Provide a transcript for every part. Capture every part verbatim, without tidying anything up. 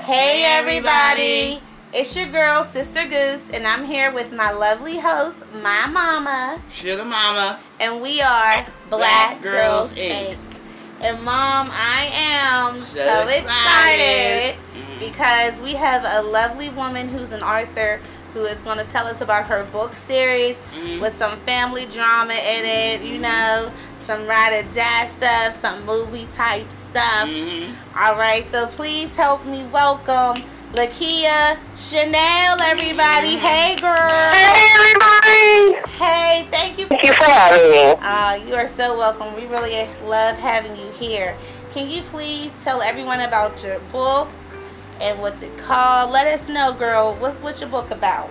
Hey everybody, it's your girl Sister Goose, and I'm here with my lovely host, my mama, Sugar Mama, and we are Black, Black Girls, Girls Incorporated. Incorporated. And Mom, I am So so, excited, excited. Mm. because we have a lovely woman who's an author who is going to tell us about her book series Mm. with some family drama in it, you know, some ride or die stuff, some movie type stuff. Mm-hmm. All right, so please help me welcome Lakia Chanel, everybody. Hey, girl. Hey, everybody. Hey, thank you. Thank you for having me. Uh, you are so welcome. We really love having you here. Can you please tell everyone about your book and what's it called? Let us know, girl. What's, what's your book about?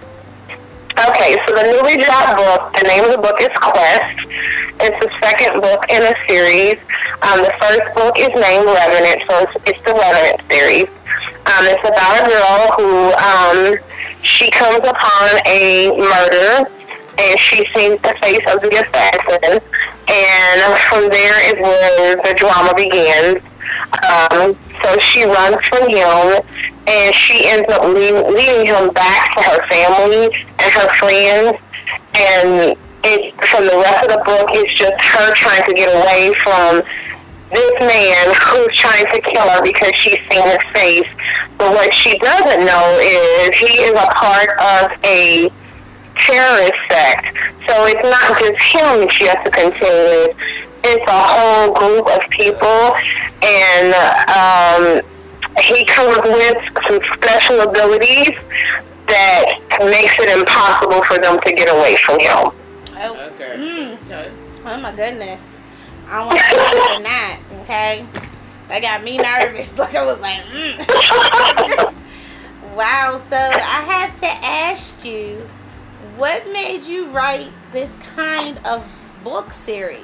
Okay, so the newly dropped book, the name of the book is Quest. It's the second book in a series. Um, the first book is named Revenant, so it's, it's the Revenant series. Um, it's about a girl who, um, she comes upon a murder, and she sees the face of the assassin, and from there is where the drama begins. Um, so she runs from him, and she ends up lead, leading him back to her family and her friends, and it, from the rest of the book, it's just her trying to get away from this man who's trying to kill her because she's seen his face. But what she doesn't know is he is a part of a terrorist sect. So it's not just him that she has to contend with. It's a whole group of people, and um, he comes with some special abilities that makes it impossible for them to get away from him. Oh, Okay. Mm. Okay. Oh my goodness. I want to know than that, okay? That got me nervous. Like, I was like, mm. Wow, so I have to ask you, what made you write this kind of book series?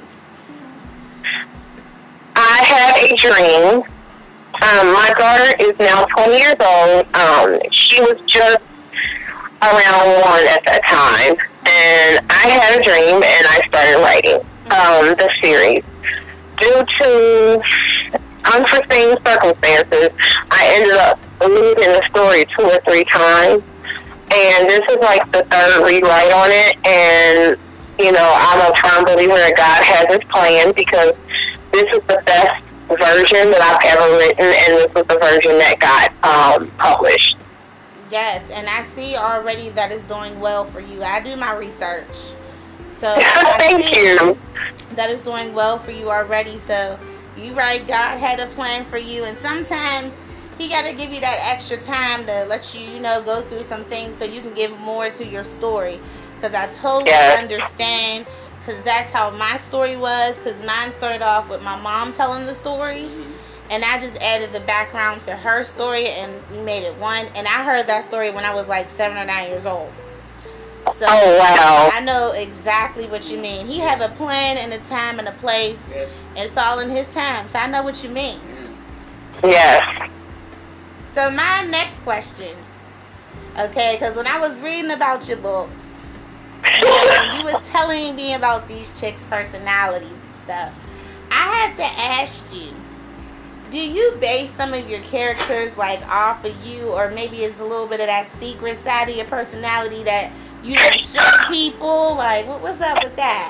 I had a dream. Um, my daughter is now twenty years old. Um, she was just around one at that time. And I had a dream, and I started writing um, the series. Due to unforeseen circumstances, I ended up losing the story two or three times. And this is like the third rewrite on it. And, you know, I'm a firm believer that God has his plan, because this is the best version that I've ever written, and this was the version that got um, published. Yes, and I see already that it's doing well for you. I do my research. So Thank you. That is doing well for you already. So you right, God had a plan for you, and sometimes he got to give you that extra time to let you, you know, go through some things so you can give more to your story. Because I totally Yes. understand, because that's how my story was, because mine started off with my mom telling the story, and I just added the background to her story, and we made it one. And I heard that story when I was like seven or nine years old. So Oh, wow. I know exactly what you mean. He have a plan and a time and a place, Yes. and it's all in his time. So I know what you mean. Yes. So my next question, okay, because when I was reading about your books, you know, when you was telling me about these chicks' personalities and stuff, I have to ask you, do you base some of your characters like off of you, or maybe it's a little bit of that secret side of your personality that you don't show people? Like, what was up with that?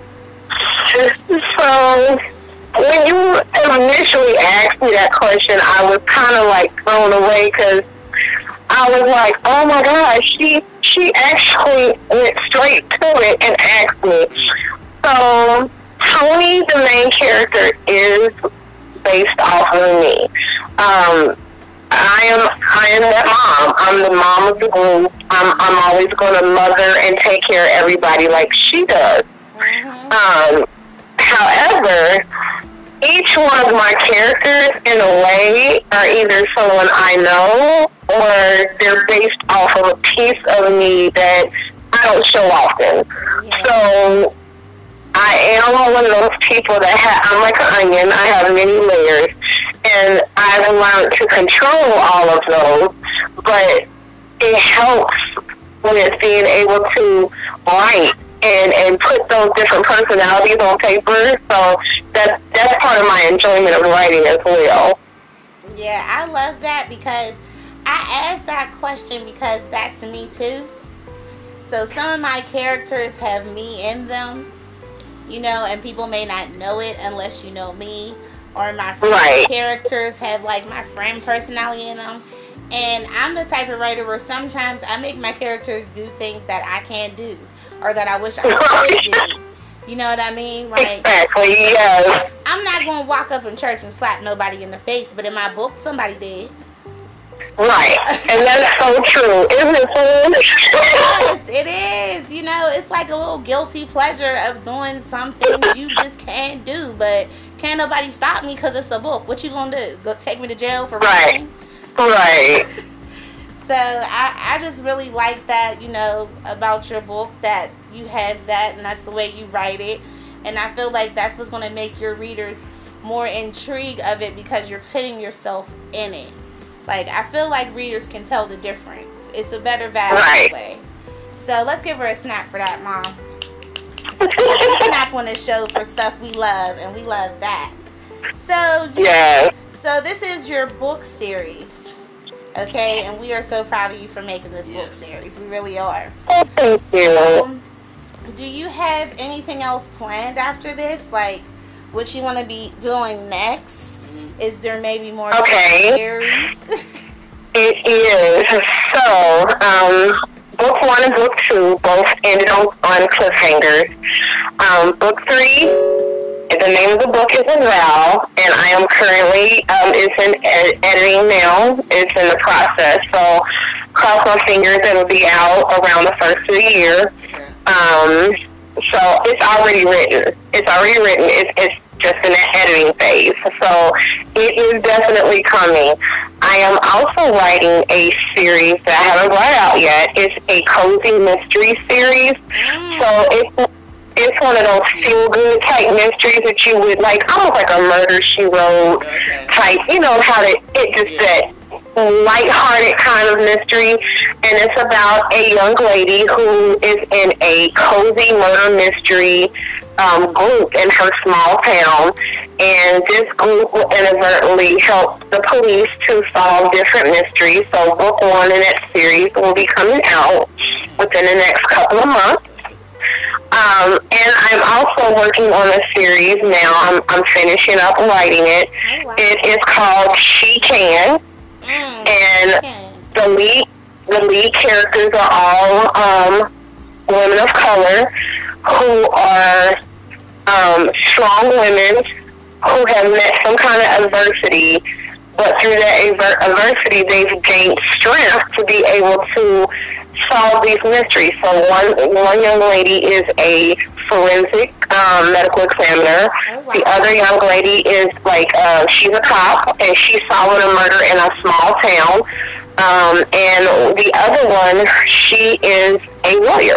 So, when you initially asked me that question, I was kind of like thrown away, because I was like, oh my gosh, she, she actually went straight to it and asked me. So, Tony, the main character, is based off of me. Um, I am I am that mom. I'm the mom of the group. I'm I'm always going to mother and take care of everybody like she does. Mm-hmm. Um, however, each one of my characters, in a way, are either someone I know, or they're based off of a piece of me that I don't show often. Yeah. So I am one of those people that ha- I'm like an onion. I have many layers, and I've learned to control all of those. But it helps with being able to write and and put those different personalities on paper. So that that's part of my enjoyment of writing as well. Yeah. Yeah, I love that because I asked that question because that's me too. So some of my characters have me in them, you know, and people may not know it unless you know me. Or my friend right. characters have like my friend personality in them. And I'm the type of writer where sometimes I make my characters do things that I can't do or that I wish I could do. You know what I mean? Like, exactly, yes. I'm not going to walk up in church and slap nobody in the face, but in my book, somebody did. Right. And that's so true. Isn't it fun? Yes, it is. You know, it's like a little guilty pleasure of doing some things you just can't do, but can't nobody stop me because it's a book. What you going to do? Go take me to jail for right. writing? Right. So I, I just really like that, you know, about your book, that you have that and that's the way you write it. And I feel like that's what's going to make your readers more intrigued of it because you're putting yourself in it. Like, I feel like readers can tell the difference. It's a better value right. way. So let's give her a snap for that, Mom. We snap on this show for stuff we love, and we love that. So, you, yeah. So this is your book series. Okay, and we are so proud of you for making this yes. book series. We really are. Oh, thank you. So, do you have anything else planned after this? Like, what you want to be doing next? Mm-hmm. Is there maybe more okay. series? It is. So, um, book one and book two both ended on, on cliffhangers. Um, book three, the name of the book is Val, and I am currently, um, it's in ed- editing now. It's in the process, so cross my fingers it'll be out around the first of the year. Um, so it's already written. It's already written. It's, it's just in the editing phase. So it is definitely coming. I am also writing a series that I haven't brought out yet. It's a cozy mystery series. So it's It's one of those feel-good type mysteries that you would like, almost like a Murder, She Wrote okay. type. You know how to, it just yeah. that lighthearted kind of mystery. And it's about a young lady who is in a cozy murder mystery um, group in her small town. And this group will inadvertently help the police to solve different mysteries. So book one in that series will be coming out within the next couple of months. Um, and I'm also working on a series now. I'm, I'm finishing up writing it. Oh, wow. It is called She Can. Mm, and okay. the lead the lead characters are all um, women of color who are um, strong women who have met some kind of adversity, but through that aver- adversity they've gained strength to be able to solve these mysteries. So one one young lady is a forensic um, medical examiner. Oh, wow. The other young lady is like uh, she's a cop and she's solving a murder in a small town. Um, and the other one, she is a lawyer.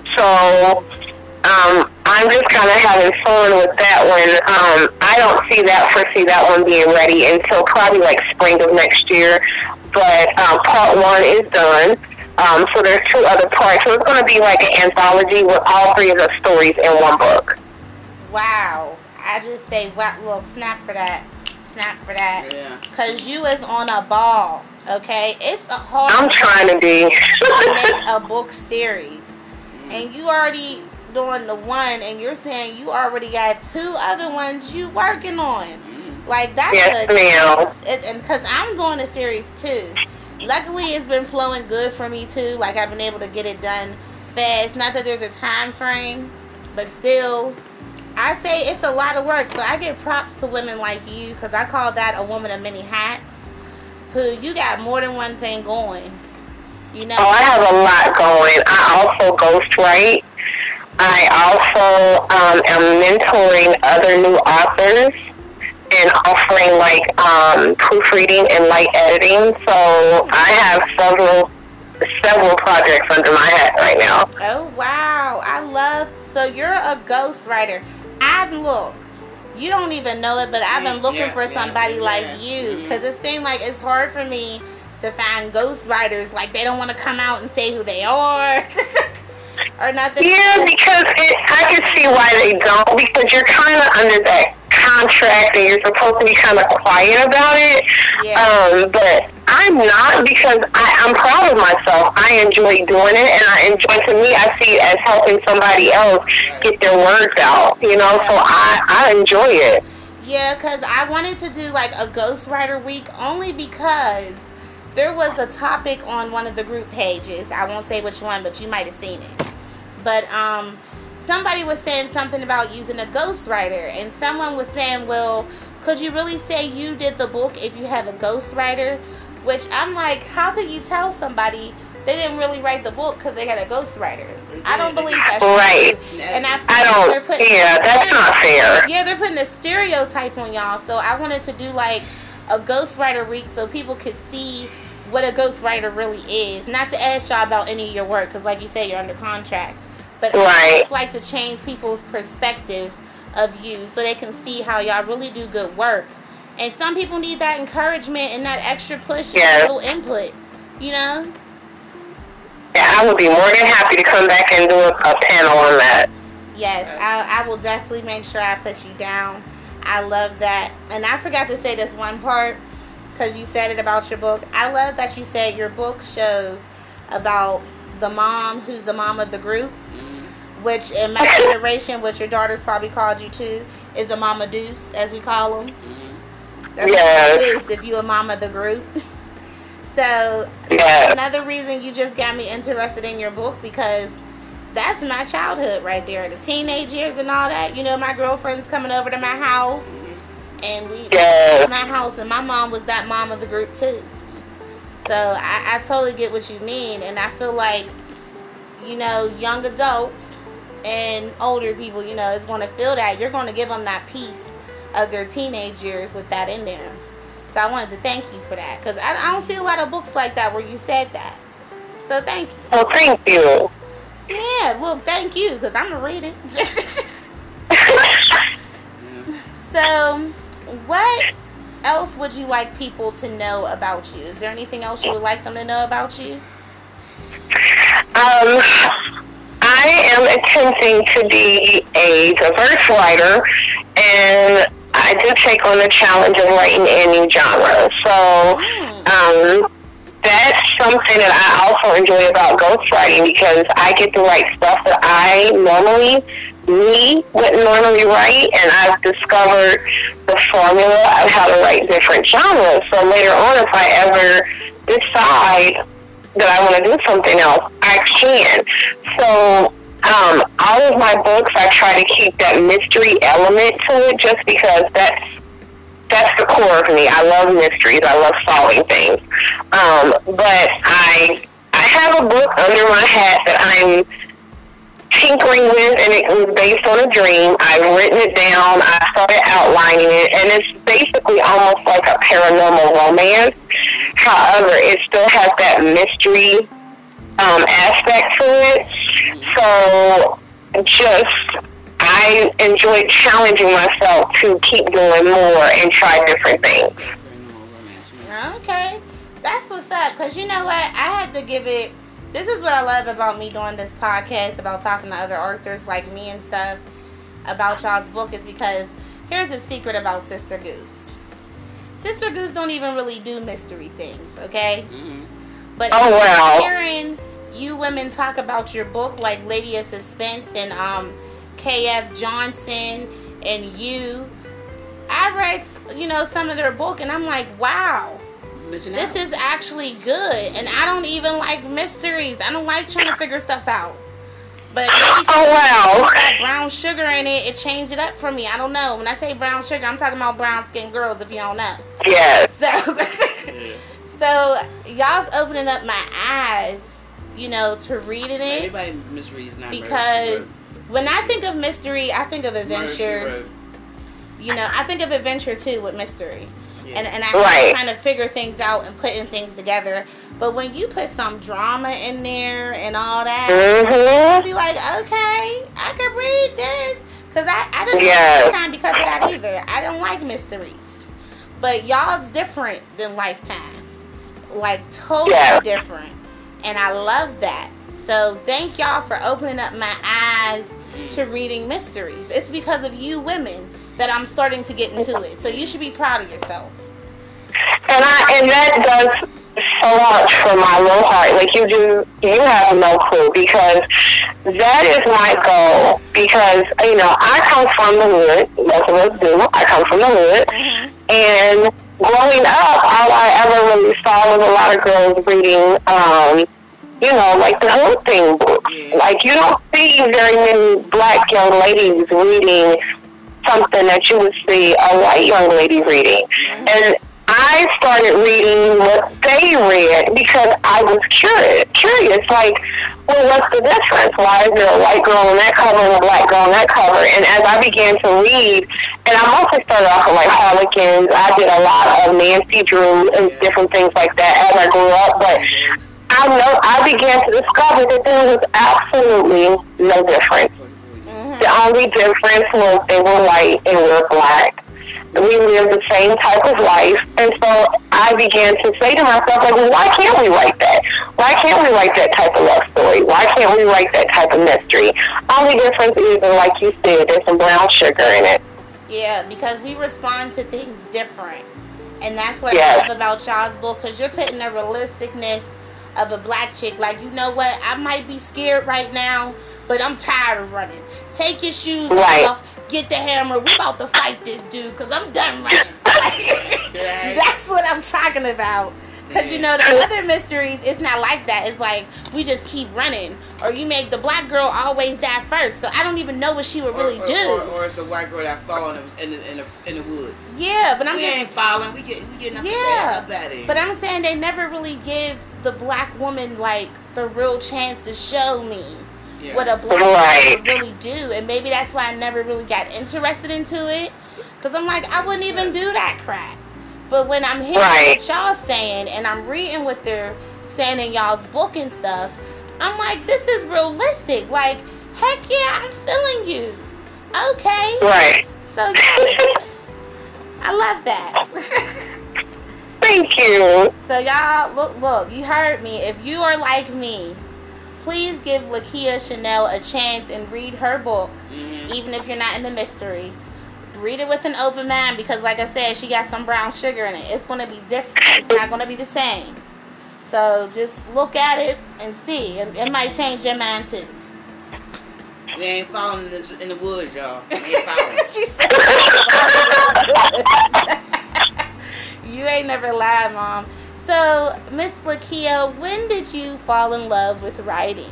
So um, I'm just kind of having fun with that one. Um, I don't see that foresee that one being ready until probably like spring of next year. But um, part one is done. Um, so there's two other parts. So it's going to be like an anthology with all three of the stories in one book. Wow. I just say, wow, look, snap for that. Snap for that. Yeah. Because you is on a ball, okay? It's a hard I'm trying to be. to make a book series. And you already doing the one, and you're saying you already got two other ones you working on. Like, that's yes, a ma'am. It, and because I'm doing a series, too. Luckily, it's been flowing good for me, too. Like, I've been able to get it done fast. Not that there's a time frame, but still, I say it's a lot of work. So I give props to women like you, because I call that a woman of many hats, who you got more than one thing going. You know? Oh, I have a lot going. I also ghostwrite. I also um, am mentoring other new authors and offering like um, proofreading and light editing. So I have several several projects under my hat right now. Oh wow, I love. So you're a ghostwriter. I've looked. You don't even know it, but I've been looking yeah, for somebody yeah, like yeah. you, because it seems like it's hard for me to find ghostwriters. Like, they don't want to come out and say who they are. Or nothing. Yeah, because it, I can see why they don't, because you're kind of under that contract and you're supposed to be kind of quiet about it. Yeah. Um, but I'm not, because I, I'm proud of myself. I enjoy doing it, and I enjoy, to me, I see it as helping somebody else get their words out, you know, so I, I enjoy it. Yeah, because I wanted to do like a Ghostwriter week only because there was a topic on one of the group pages. I won't say which one, but you might have seen it. But um, somebody was saying something about using a ghostwriter, and someone was saying, well, could you really say you did the book if you have a ghostwriter? Which I'm like, how could you tell somebody they didn't really write the book because they had a ghostwriter? I don't believe that's right. true. And I, I don't, they're putting yeah, that's not fair. Yeah, they're putting a stereotype on y'all. So I wanted to do like a ghostwriter week so people could see what a ghostwriter really is. Not to ask y'all about any of your work, because like you said, you're under contract. But right. I just like to change people's perspective of you so they can see how y'all really do good work. And some people need that encouragement and that extra push yes. and little input, you know? Yeah, I would be more than happy to come back and do a, a panel on that. Yes, I, I will definitely make sure I put you down. I love that. And I forgot to say this one part, because you said it about your book. I love that you said your book shows about the mom who's the mom of the group, mm-hmm. which in my generation, what your daughters probably called you too, is a mama deuce, as we call them. Mm-hmm. That's yes. Deuce if you a mama of the group. So yes. another reason you just got me interested in your book, because that's my childhood right there. The teenage years and all that. You know, my girlfriends coming over to my house. And we yes. in my house, and my mom was that mom of the group too. So I, I totally get what you mean, and I feel like, you know, young adults and older people, you know, is going to feel that. You're going to give them that piece of their teenage years with that in there. So I wanted to thank you for that, because I, I don't see a lot of books like that where you said that. So thank you. Well, thank you. Yeah, look, thank you, because I'm going to read it. So what else would you like people to know about you? Is there anything else you would like them to know about you? Um, I am attempting to be a diverse writer, and I do take on the challenge of writing a new genre. So um, that's something that I also enjoy about ghostwriting, because I get to write stuff that I normally me wouldn't normally write, and I've discovered the formula of how to write different genres. So later on, if I ever decide that I want to do something else, I can. So um, all of my books, I try to keep that mystery element to it, just because that's that's the core of me. I love mysteries. I love solving things. Um, but I I have a book under my hat that I'm tinkering with, and it was based on a dream. I've written it down. I started outlining it, and it's basically almost like a paranormal romance. However, it still has that mystery um, aspect to it. So just, I enjoy challenging myself to keep doing more and try different things. Okay. That's what's up, because you know what? I had to give it... This is what I love about me doing this podcast, about talking to other authors like me and stuff about y'all's book, is because here's a secret about Sister Goose. Sister Goose don't even really do mystery things, okay? Mm-hmm. But oh, wow. hearing you women talk about your book, like Lady of Suspense and um, K F Johnson and you, I read, you know, some of their book, and I'm like, wow. This is actually good, and I don't even like mysteries. I don't like trying to figure stuff out. But oh wow, that brown sugar in it, it changed it up for me. I don't know. When I say brown sugar, I'm talking about brown skinned girls. If you don't know, yes. So, so y'all's opening up my eyes, you know, to reading it. Everybody mystery is not because when I think of mystery, I think of adventure. You know, I think of adventure too with mystery. And, and I right. trying to figure things out and putting things together. But when you put some drama in there and all that, mm-hmm. I'll be like, okay, I can read this. Because I, I didn't yes. like Lifetime because of that either. I don't like mysteries. But y'all's different than Lifetime. Like, totally yeah. different. And I love that. So thank y'all for opening up my eyes to reading mysteries. It's because of you women that I'm starting to get into it. So you should be proud of yourself. And I and that does so much for my little heart. Like, you do, you have no clue, because that is my goal. Because, you know, I come from the hood. Most of us do. I come from the hood. Mm-hmm. And growing up, all I ever really saw was a lot of girls reading, um, you know, like the hood thing books. Like, you don't see very many black young ladies reading something that you would see a white young lady reading. Mm-hmm. And I started reading what they read because I was curious. Curious, like, well, what's the difference? Why is there a white girl on that cover and a black girl on that cover? And as I began to read, and I mostly started off with, like, Harlequins. I did a lot of Nancy Drew and different things like that as I grew up. But I know I began to discover that there was absolutely no difference. Mm-hmm. The only difference was they were white and we were black. We live the same type of life, and so I began to say to myself, like, well, why can't we write that? Why can't we write that type of love story? Why can't we write that type of mystery? Only difference is, like you said, there's some brown sugar in it. Yeah, because we respond to things different, and that's what yes. I love about y'all's book, because you're putting a realisticness of a black chick. Like, you know what? I might be scared right now, but I'm tired of running. Take your shoes right. off. Get the hammer. We're about to fight this dude because I'm done running. Like, that's what I'm talking about. Because, you know, the other mysteries, it's not like that. It's like, we just keep running. Or you make the black girl always die first. So I don't even know what she would really or, or, do. Or, or it's a white girl that fall in the, in the, in the, in the woods. Yeah, but I'm we just... ain't falling. We get, we getting up, yeah, up at it. But I'm saying they never really give the black woman, like, the real chance to show me. Yeah. What a black right. would really do, and maybe that's why I never really got interested into it, because I'm like, I wouldn't even do that crap. But when I'm hearing right. what y'all saying, and I'm reading what they're saying in y'all's book and stuff, I'm like, this is realistic. Like, heck yeah, I'm feeling you. Okay. Right. So yeah, I love that. Thank you. So y'all, look, look, you heard me. If you are like me, please give Lakia Chanel a chance and read her book, mm-hmm. even if you're not into mystery. Read it with an open mind, because like I said, she got some brown sugar in it. It's going to be different. It's not going to be the same. So just look at it and see. It, it might change your mind too. We ain't falling in the, in the woods, y'all. We ain't falling. She said, you ain't never lied, Mom. So, Miss Lakia, when did you fall in love with writing?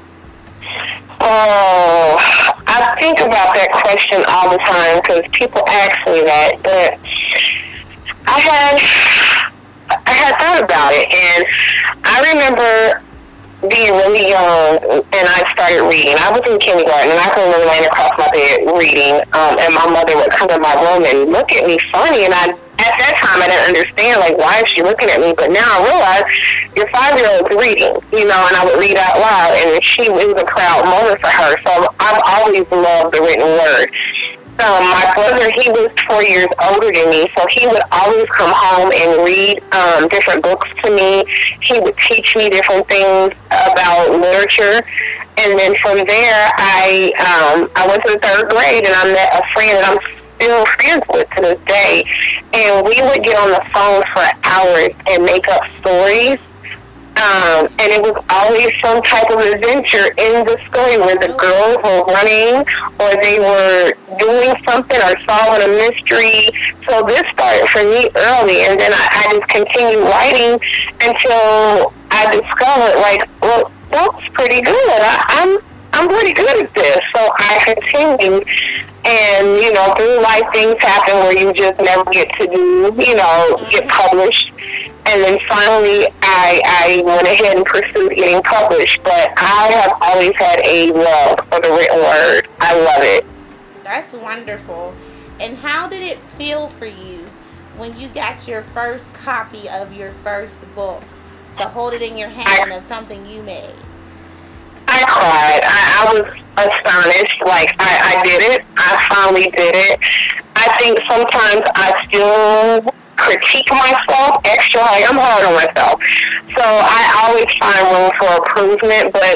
Oh, I think about that question all the time because people ask me that. But I had, I had thought about it, and I remember being really young, and I started reading. I was in kindergarten, and I can remember laying across my bed reading, um, and my mother would come in my room and look at me funny, and I. At that time, I didn't understand, like, why is she looking at me? But now I realize your five-year-old's reading, you know, and I would read out loud, and she it was a proud moment for her. So I've always loved the written word. Um, my brother, he was four years older than me, so he would always come home and read um, different books to me. He would teach me different things about literature. And then from there, I um, I went to the third grade, and I met a friend that I'm still friends with to this day, and we would get on the phone for hours and make up stories, um, and it was always some type of adventure in the story where the girls were running or they were doing something or solving a mystery. So this started for me early, and then I, I just continued writing until I discovered, like, well, that's pretty good. I, I'm I'm pretty good at this. So I continued. And, you know, through life, things happen where you just never get to do, you know, get published. And then finally, I, I went ahead and pursued getting published. But I have always had a love for the written word. I love it. That's wonderful. And how did it feel for you when you got your first copy of your first book, to hold it in your hand I, of something you made? I cried. I, I was astonished. Like, I, I did it. I finally did it. I think sometimes I still critique myself extra. Like, I'm hard on myself. So I always find room for improvement. But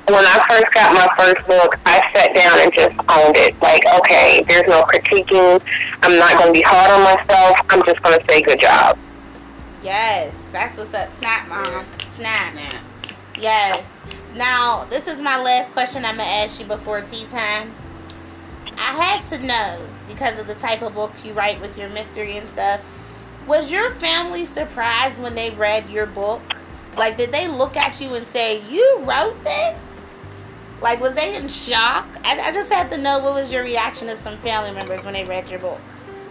when I first got my first book, I sat down and just owned it. Like, okay, there's no critiquing. I'm not going to be hard on myself. I'm just going to say good job. Yes, that's what's up. Snap, Mom. Snap. Snap. Yes. Now, this is my last question I'm going to ask you before tea time. I had to know, because of the type of book you write with your mystery and stuff, was your family surprised when they read your book? Like, did they look at you and say, you wrote this? Like, was they in shock? I, I just had to know, what was your reaction of some family members when they read your book?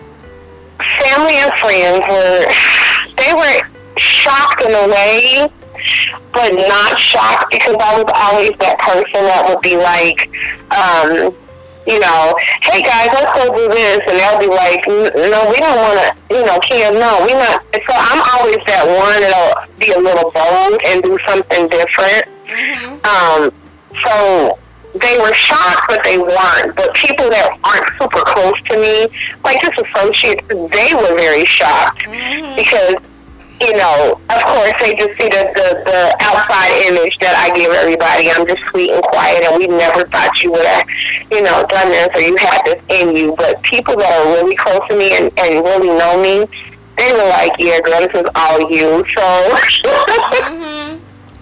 Family and friends were, they were shocked in a way, but not shocked, because I was always that person that would be like, um, you know, hey guys, let's go do this, and they'll be like, no, we don't want to, you know, Kim, no, we not. So I'm always that one that'll be a little bold and do something different. Mm-hmm. Um, so they were shocked, but they weren't. But people that aren't super close to me, like just associates, they were very shocked. Mm-hmm. Because, you know, of course, they just see the, the, the outside image that I give everybody. I'm just sweet and quiet, and we never thought you would have, you know, done this or you had this in you. But people that are really close to me and, and really know me, they were like, yeah, girl, this is all you. So, mm-hmm.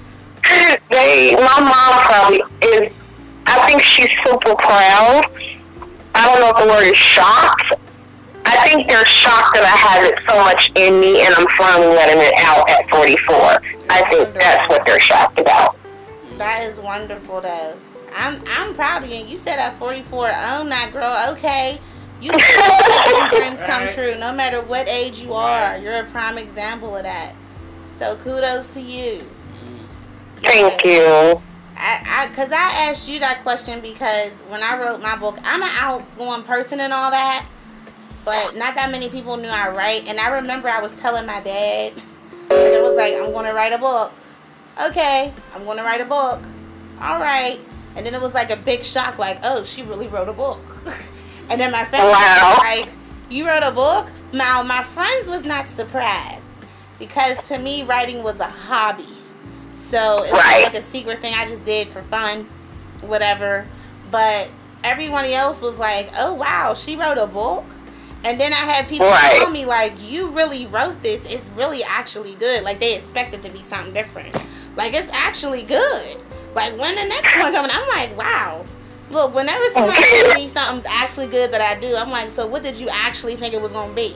they, my mom probably is, I think she's super proud. I don't know if the word is shocked. I think they're shocked that I have it so much in me, and I'm finally letting it out at forty-four. I think wonderful. That's what they're shocked about. That is wonderful, though. I'm I'm proud of you. You said at forty-four, own that, girl. Okay, you can make dreams come true, no matter what age you are. You're a prime example of that. So kudos to you. Thank yeah. you. I, I, cause I asked you that question because when I wrote my book, I'm an outgoing person and all that. But not that many people knew I write. And I remember I was telling my dad, it was like, I'm going to write a book. Okay, I'm going to write a book. All right. And then it was like a big shock, like, oh, she really wrote a book. And then my family wow. was like, you wrote a book? Now, my friends was not surprised. Because to me, writing was a hobby. So it was right. like a secret thing I just did for fun, whatever. But everyone else was like, oh, wow, she wrote a book? And then I had people right. tell me, like, you really wrote this. It's really actually good. Like, they expect it to be something different. Like, it's actually good. Like, when the next one coming, I'm like, wow. Look, whenever somebody tells me something's actually good that I do, I'm like, so what did you actually think it was going to be?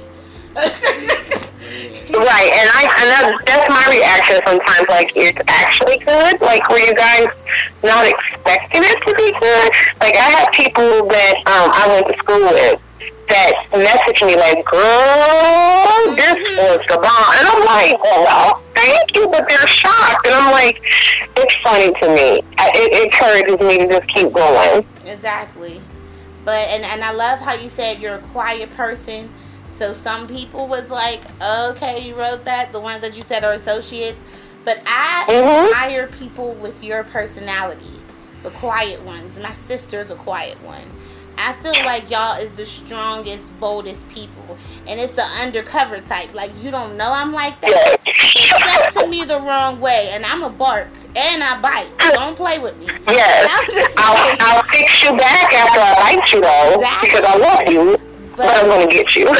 Right, and I and that, that's my reaction sometimes, like, it's actually good? Like, were you guys not expecting it to be good? Like, I have people that um, I went to school with that message me like, girl, this was the bomb. And I'm like, well, thank you, but they're shocked. And I'm like, it's funny to me. It, it encourages me to just keep going. Exactly. But, and, and I love how you said you're a quiet person. So some people was like, okay, you wrote that. The ones that you said are associates. But I mm-hmm. admire people with your personality. The quiet ones. My sister's a quiet one. I feel like y'all is the strongest, boldest people. And it's the undercover type. Like, you don't know I'm like that. It's said to me the wrong way. And I'm a bark. And I bite. Don't play with me. Yes. I'll, I'll fix you back after I bite you, though. Exactly. Because I love you. But, but I'm going to get you.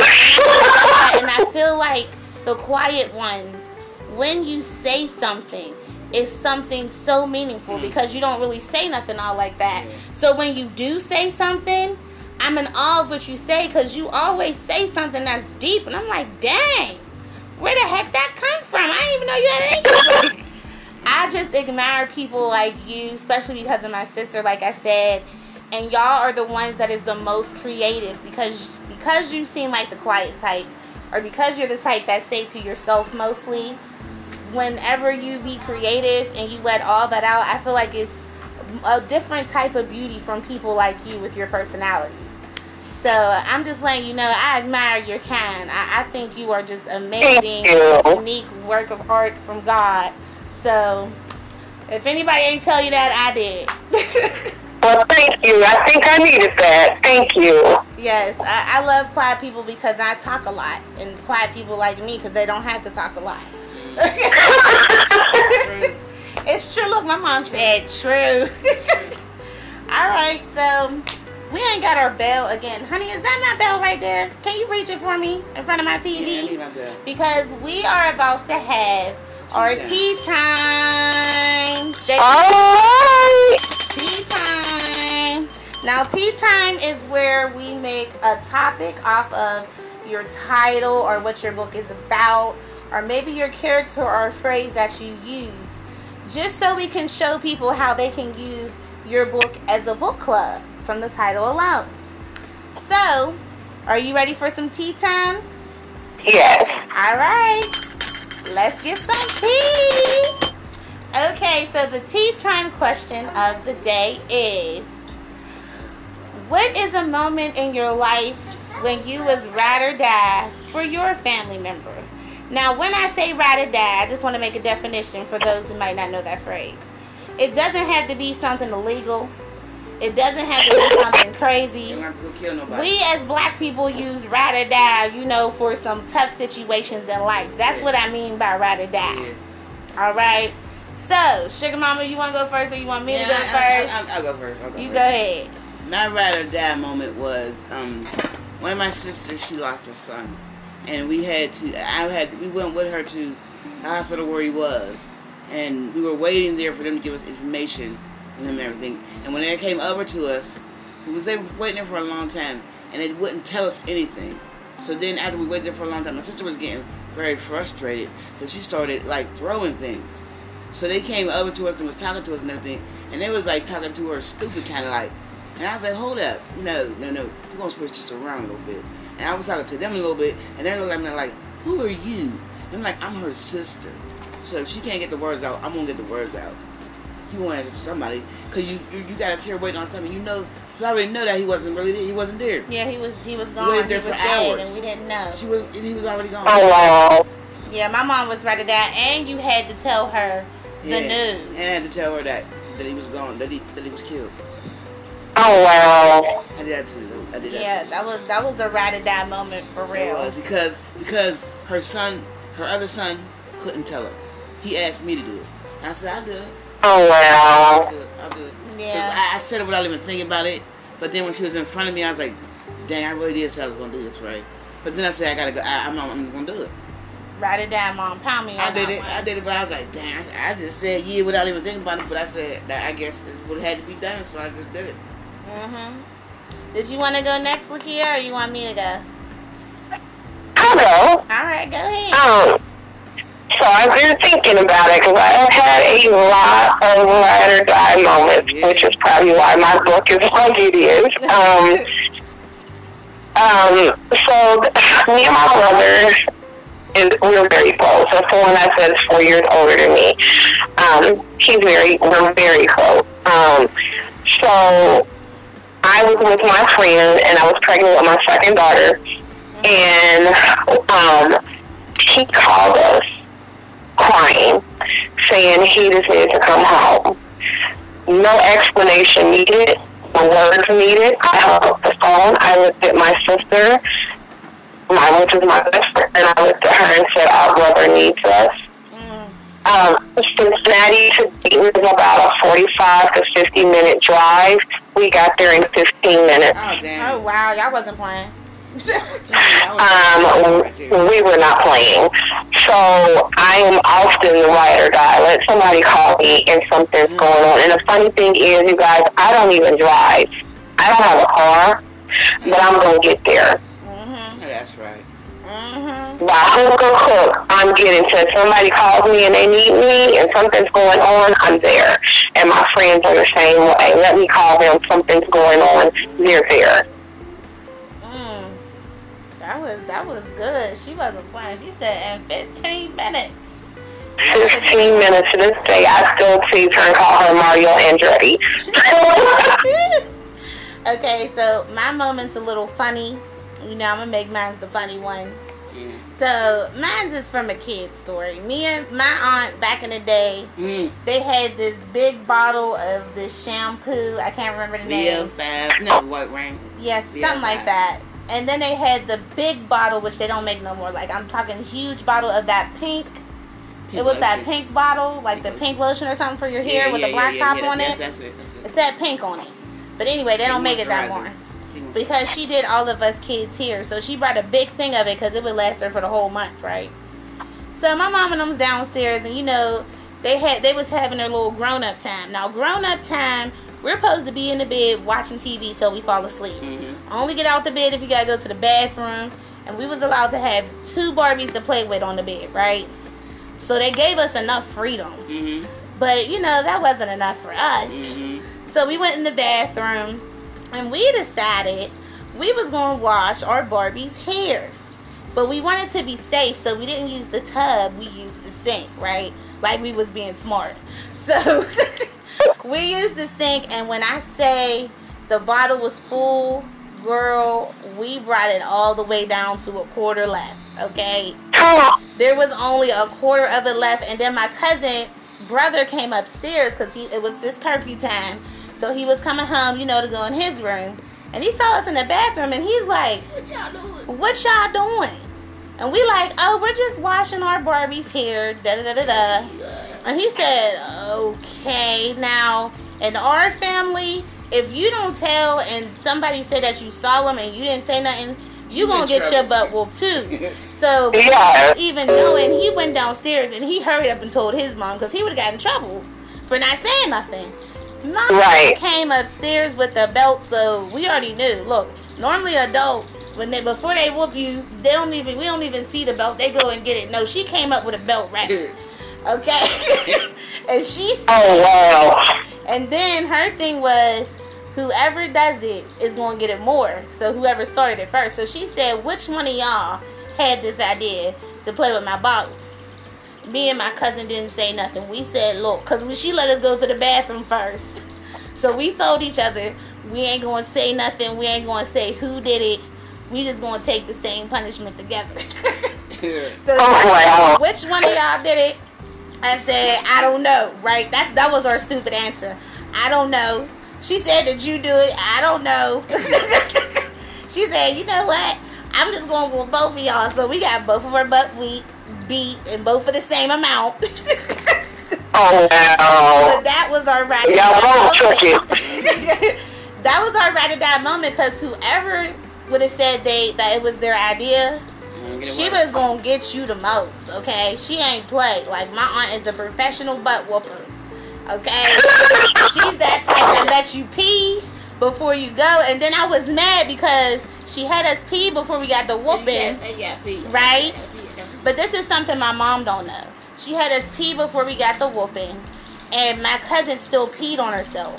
And I feel like the quiet ones, when you say something, it's something so meaningful because you don't really say nothing all like that. So when you do say something, I'm in awe of what you say because you always say something that's deep. And I'm like, dang, where the heck that come from? I didn't even know you had English. I just admire people like you, especially because of my sister, like I said. And y'all are the ones that is the most creative because because you seem like the quiet type or because you're the type that stay to yourself mostly. Whenever you be creative and you let all that out, I feel like it's a different type of beauty from people like you with your personality. So I'm just letting you know I admire your kind. I, I think you are just amazing, unique work of art from God. So if anybody ain't tell you that, I did. Well, thank you. I think I needed that. Thank you. Yes, I, I love quiet people because I talk a lot. And quiet people like me because they don't have to talk a lot. It's true. Look, my mom said true. All right, so we ain't got our bell again. Honey, is that my bell right there? Can you reach it for me in front of my T V? Yeah, I need my bell. Because we are about to have our tea time. Alright. Tea time. Now, tea time is where we make a topic off of your title or what your book is about, or maybe your character or a phrase that you use, just so we can show people how they can use your book as a book club from the title alone. So, are you ready for some tea time? Yes. All right. Let's get some tea. Okay, so the tea time question of the day is, what is a moment in your life when you was ride or die for your family member? Now, when I say ride or die, I just want to make a definition for those who might not know that phrase. It doesn't have to be something illegal. It doesn't have to be something crazy. You don't have to go kill nobody. We as black people use ride or die, you know, for some tough situations in life. That's Yeah. what I mean by ride or die. Yeah. All right. So, Sugar Mama, you want to go first or you want me Yeah, to go I, first? I, I, I'll go first. I'll go you first. go ahead. My ride or die moment was um, one of my sisters. She lost her son, and we had to. I had. We went with her to the hospital where he was, and we were waiting there for them to give us information and everything. And when they came over to us, we was there waiting there for a long time, and they wouldn't tell us anything. So then after we waited there for a long time, my sister was getting very frustrated because she started like throwing things. So they came over to us and was talking to us and everything, and they was like talking to her stupid kind of like. And I was like, hold up, no, no, no, we're gonna switch this around a little bit. And I was talking to them a little bit, and they're looking at me like, who are you? And I'm like, I'm her sister. So if she can't get the words out, I'm gonna get the words out. You want to answer to somebody, cause you, you you got us here waiting on something. You know, you already know that he wasn't really there. He wasn't there. Yeah, he was he was We gone. waited He there was for dead, hours. and we didn't know. She was, and he was already gone. Oh, wow. Yeah, my mom was right to that, and you had to tell her the Yeah. news. And I had to tell her that that he was gone, that he that he was killed. Oh, wow. I did that too. I did that. Yeah, too. that was that was a ride or die moment for It real. was, because because her son, her other son, couldn't tell her. He asked me to do it. I said, I'll do it. Oh, wow. I'll do it. I'll do it. 'Cause Yeah. I, I said it without even thinking about it. But then when she was in front of me, I was like, dang, I really did say I was going to do this, right? But then I said, I got to go. I, I'm, I'm going to do it. Ride or die, mom. Pound me on I did that it. one. I did it, but I was like, dang, I, I just said yeah without even thinking about it. But I said that I guess it's what had to be done, so I just did it. Mm-hmm. Did you want to go next, Lakia, or you want me to go? I'll go. All right, go ahead. Um, so I've been thinking about it because I've had a lot of ride or die moments, Yeah. which is probably why my book is like it is. Um, um, so me and my brother, is, we're very close. That's the one I said is four years older than me. Um, he's very, we're very close. Um, so I was with my friend, and I was pregnant with my second daughter, and um, he called us crying, saying he just needed to come home. No explanation needed, no words needed. I hung up the phone. I looked at my sister, my, which is my best friend, and I looked at her and said, our brother needs us. Mm. Um, Cincinnati to Dayton is about a forty-five to fifty minute drive. We got there in fifteen minutes. Oh damn. Oh wow, y'all wasn't playing. Um, we were not playing. So I am often the ride or die. Let somebody call me and something's going on. And the funny thing is, you guys, I don't even drive. I don't have a car, but I'm going to get there. Mm-hmm. That's right. Mm-hmm. By hook or crook, I'm getting to. Somebody calls me and they need me and something's going on, I'm there. And my friends are the same way. Let me call them, something's going on, they're there. Mm. That was that was good. She wasn't playing. She said in fifteen minutes. fifteen minutes to this day, I still tease her and call her Mario Andretti. Okay, so my moment's a little funny. You know, I'm gonna make mine's the funny one. Yeah. So mine's is from a kid's story. Me and my aunt back in the day, Mm. they had this big bottle of this shampoo. I can't remember the Leo name. five. No, White Rain. Yeah, Leo something like five. that. And then they had the big bottle, which they don't make no more. Like, I'm talking huge bottle of that pink It was that lotion. pink bottle, like the pink lotion or something for your hair Yeah, with yeah, the black yeah, top yeah, on that's, it. That's it. That's it. It said pink on it. But anyway, they don't make it that more. Because she did all of us kids here. So she brought a big thing of it because it would last her for the whole month, right? So my mom and them's downstairs, and you know, they had they was having their little grown-up time. Now, grown-up time, we're supposed to be in the bed watching T V till we fall asleep. Mm-hmm. Only get out the bed if you gotta go to the bathroom. And we was allowed to have two Barbies to play with on the bed, right? So they gave us enough freedom. Mm-hmm. But, you know, that wasn't enough for us. Mm-hmm. So we went in the bathroom, and we decided we was going to wash our Barbie's hair. But we wanted to be safe, so we didn't use the tub. We used the sink, right? Like we was being smart. So we used the sink, and when I say the bottle was full, girl, we brought it all the way down to a quarter left, okay? There was only a quarter of it left, and then my cousin's brother came upstairs because he it was his curfew time. So he was coming home, you know, to go in his room. And he saw us in the bathroom, and he's like, what y'all doing? What y'all doing? And we like, oh, we're just washing our Barbie's hair, da-da-da-da-da. And he said, okay, now, in our family, if you don't tell and somebody said that you saw them and you didn't say nothing, you gonna get your butt whooped too. So, Yeah. even knowing, he went downstairs and he hurried up and told his mom because he would have got in trouble for not saying nothing. Mom Right. came upstairs with the belt, so we already knew. Look, normally adult, when they before they whoop you, they don't even we don't even see the belt. They go and get it. No, she came up with a belt ready. Okay, and she said, Oh, wow. and then her thing was, whoever does it is going to get it more. So whoever started it first. So she said, which one of y'all had this idea to play with my bottle? Me and my cousin didn't say nothing. We said, look, because she let us go to the bathroom first. So we told each other, we ain't going to say nothing. We ain't going to say who did it. We just going to take the same punishment together. So Oh, wow. which one of y'all did it? I said, I don't know, right? That's That was our stupid answer. I don't know. She said, did you do it? I don't know. She said, you know what? I'm just going with both of y'all. So we got both of our butt we beat and both for the same amount. Oh, wow. But that was our ride or Y'all die both took moment. it. That was our ride or die moment because whoever would have said they that it was their idea, she was gonna get you the most, okay? She ain't played. Like, my aunt is a professional butt whooper, okay? She's that type that lets you pee before you go. And then I was mad because she had us pee before we got the whooping, right? But this is something my mom don't know. She had us pee before we got the whooping, and my cousin still peed on herself.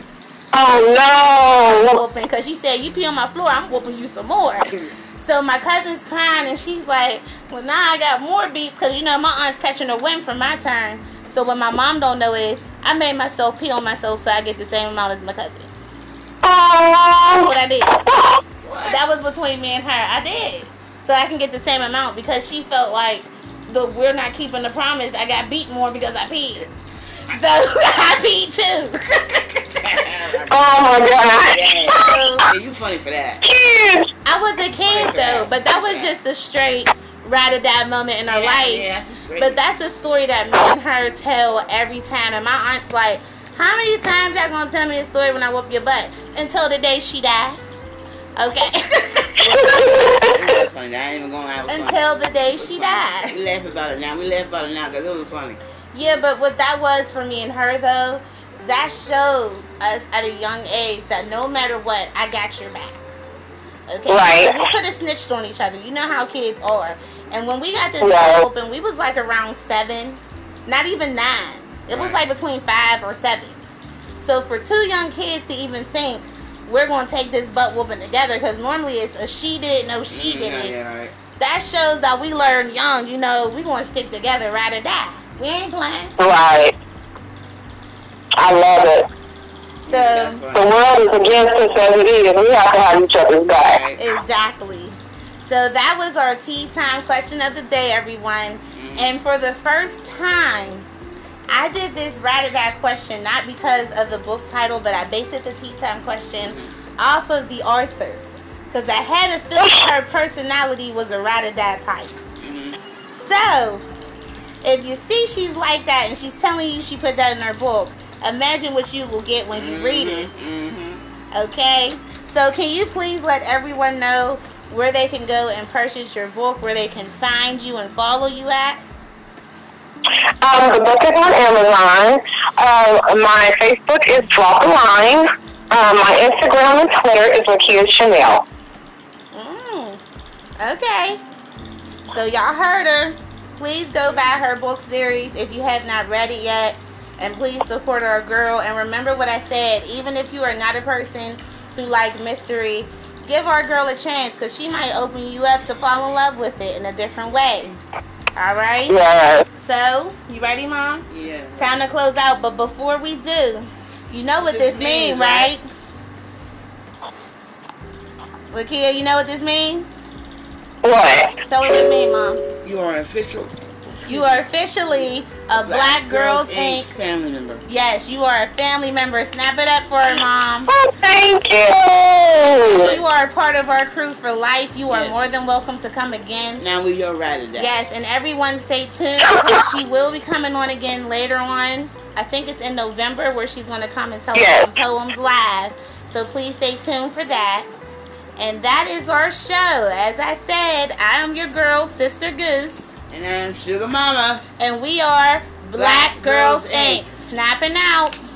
Oh, no. Whooping, because she said, you pee on my floor, I'm whooping you some more. So my cousin's crying, and she's like, well, now I got more beats, because, you know, my aunt's catching a win from my turn. So what my mom don't know is, I made myself pee on myself so I get the same amount as my cousin. That's what I did. That was between me and her. I did. So I can get the same amount, because she felt like, the we're not keeping the promise. I got beat more because I peed. So I peed too. Oh, my God. Yeah, you funny for that. I was a kid though, but that was just a straight ride or die moment in her Yeah, life. yeah, that's just great. But that's a story that me and her tell every time. And my aunt's like, how many times y'all gonna tell me a story when I whoop your butt? Until the day she died. Okay. It was funny. I ain't even gonna have it was Until funny. the day It was she funny. died. We laugh about it now. We laugh about it now because it was funny. Yeah, but what that was for me and her though, that showed us at a young age that no matter what, I got your back. Okay? Right. We could have snitched on each other. You know how kids are. And when we got this Right. door open, we was like around seven, not even nine. It was Right. like between five or seven. So for two young kids to even think we're going to take this butt whooping together, because normally it's a she did it, no she Mm, did yeah, it. yeah, right. That shows that we learn young, you know, we going to stick together, ride or die. We ain't playing. Right. I love it. So, That's The funny. world is against us as it is. We have to have each other's back. Right. exactly. So that was our tea time question of the day, everyone. Mhm. And for the first time, I did this ride or die question not because of the book title, but I based it the tea time question off of the author, because I had a feeling her personality was a ride or die type. Mhm. So if you see she's like that and she's telling you she put that in her book, imagine what you will get when you Mm-hmm, read it. Mm-hmm. Okay? So can you please let everyone know where they can go and purchase your book, where they can find you and follow you at? Um, the book is on Amazon. Um, my Facebook is Drop a Line. Um, my Instagram and Twitter is Lakia Chanel. Mm. Okay. So y'all heard her. Please go buy her book series if you have not read it yet. And please support our girl. And remember what I said. Even if you are not a person who like mystery, give our girl a chance, because she might open you up to fall in love with it in a different way. All right? Yes. So, you ready, Mom? Yeah. Time to close out. But before we do, you know what This this means, means, right? right? Lakia, you know what this means? What? Tell her what it means, Mom. You are an official You are officially a Black, Girls, Incorporated. family member. Yes, you are a family member. Snap it up for her, Mom. Oh, thank you. You are a part of our crew for life. You are Yes. more than welcome to come again. Now we your ride or die. Yes, and everyone stay tuned, because she will be coming on again later on. I think it's in November, where she's going to come and tell Yes. us some poems live. So please stay tuned for that. And that is our show. As I said, I am your girl, Sister Goose. And I'm Sugar Mama. And we are Black, Black Girls, Girls, Incorporated. Snapping out.